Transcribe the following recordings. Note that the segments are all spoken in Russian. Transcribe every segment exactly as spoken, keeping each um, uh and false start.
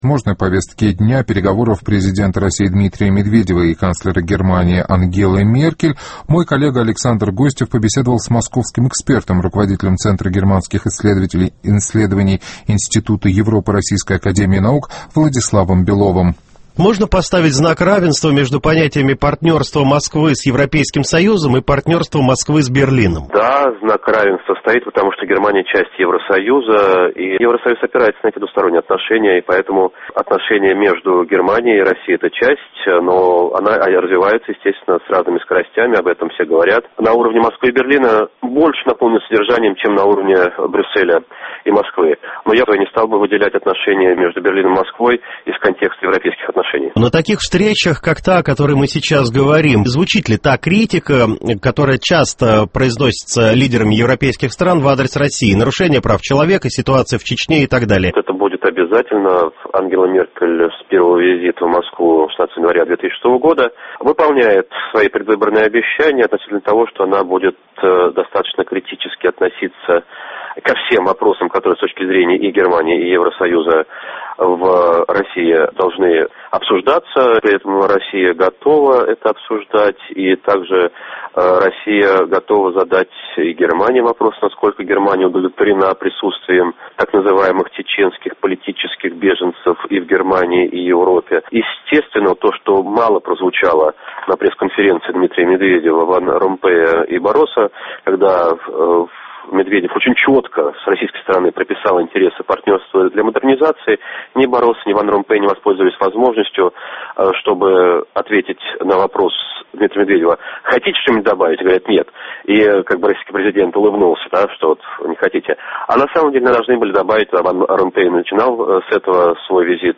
Можно повестки дня переговоров президента России Дмитрия Медведева и канцлера Германии Ангелы Меркель мой коллега Александр Гостев побеседовал с московским экспертом, руководителем Центра германских исследователей, исследований Института Европы Российской академии наук Владиславом Беловым. Можно поставить знак равенства между понятиями партнерства Москвы с Европейским Союзом и партнерства Москвы с Берлином? Да, знак равенства стоит, потому что Германия часть Евросоюза, и Евросоюз опирается на эти двусторонние отношения, и поэтому отношения между Германией и Россией — это часть, но она развивается, естественно, с разными скоростями, об этом все говорят. На уровне Москвы и Берлина больше наполнен содержанием, чем на уровне Брюсселя и Москвы. Но я бы не стал бы выделять отношения между Берлином и Москвой из контекста европейских отношений. На таких встречах, как та, о которой мы сейчас говорим, звучит ли та критика, которая часто произносится лидерами европейских стран в адрес России? Нарушение прав человека, ситуация в Чечне и так далее. Это будет обязательно. Ангела Меркель с первого визита в Москву шестнадцатого января две тысячи шестого года выполняет свои предвыборные обещания относительно того, что она будет достаточно критически относиться ко всем вопросам, которые с точки зрения и Германии, и Евросоюза в России должны обсуждаться. При этом Россия готова это обсуждать, и также Россия готова задать и Германии вопрос, насколько Германия удовлетворена присутствием так называемых чеченских политических беженцев и в Германии, и Европе. Естественно, то, что мало прозвучало на пресс-конференции Дмитрия Медведева, Ван Ромпея и Барроса, когда в Медведев очень четко с российской стороны прописал интересы партнерства для модернизации. Ни Баррос, ни Ван Ромпей не воспользовались возможностью, чтобы ответить на вопрос Дмитрия Медведева: хотите что-нибудь добавить? Говорят, нет. И как бы российский президент улыбнулся, да, что вот не хотите. А на самом деле должны были добавить, Ван Ромпей начинал с этого свой визит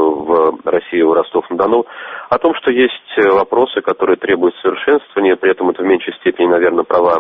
в Россию, в Ростов-на-Дону, о том, что есть вопросы, которые требуют совершенствования, при этом это в меньшей степени, наверное, права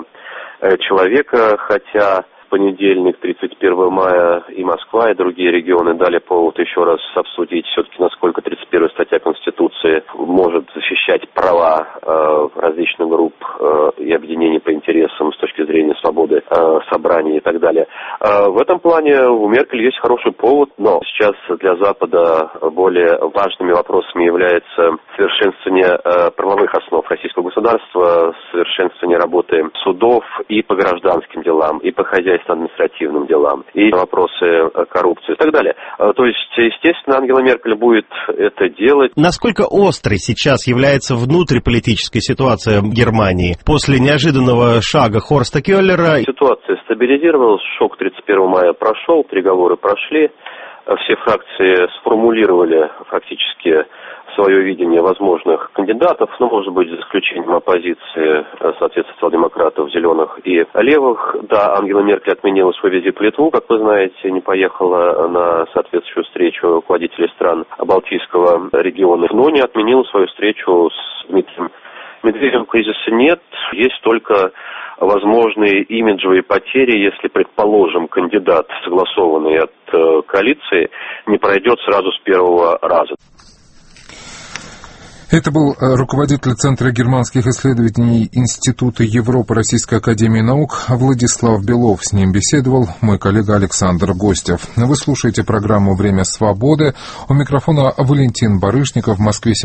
человека, хотя в понедельник, тридцать первого мая, и Москва, и другие регионы дали повод еще раз обсудить все-таки, насколько тридцать первая статья Конституции может защищать права э, различных групп э, и объединений по интересам с точки зрения свободы э, собраний и так далее. Э, в этом плане у Меркель есть хороший повод, но сейчас для Запада более важными вопросами является совершенствование э, правовых основ российского государства, совершенствование работы судов и по гражданским делам, и по хозяйственно-административным делам, и вопросы коррупции и так далее. То есть, естественно, Ангела Меркель будет это делать. Насколько острой сейчас является внутриполитическая ситуация в Германии после неожиданного шага Хорста Келлера? Ситуация стабилизировалась, шок тридцать первого мая прошел, переговоры прошли, все фракции сформулировали фактически свое видение возможных кандидатов, ну, может быть, за исключением оппозиции, соответственно, социал-демократов, зеленых и левых. Да, Ангела Меркель отменила свой визит в Литву, как вы знаете, не поехала на соответствующую встречу руководителей стран Балтийского региона, но не отменила свою встречу с Дмитрием Медведевым. Кризиса нет, есть только возможные имиджевые потери, если, предположим, кандидат, согласованный от э, коалиции, не пройдет сразу с первого раза. Это был руководитель Центра германских исследований Института Европы Российской академии наук Владислав Белов. С ним беседовал мой коллега Александр Гостев. Вы слушаете программу «Время свободы». У микрофона Валентин Барышников. В Москве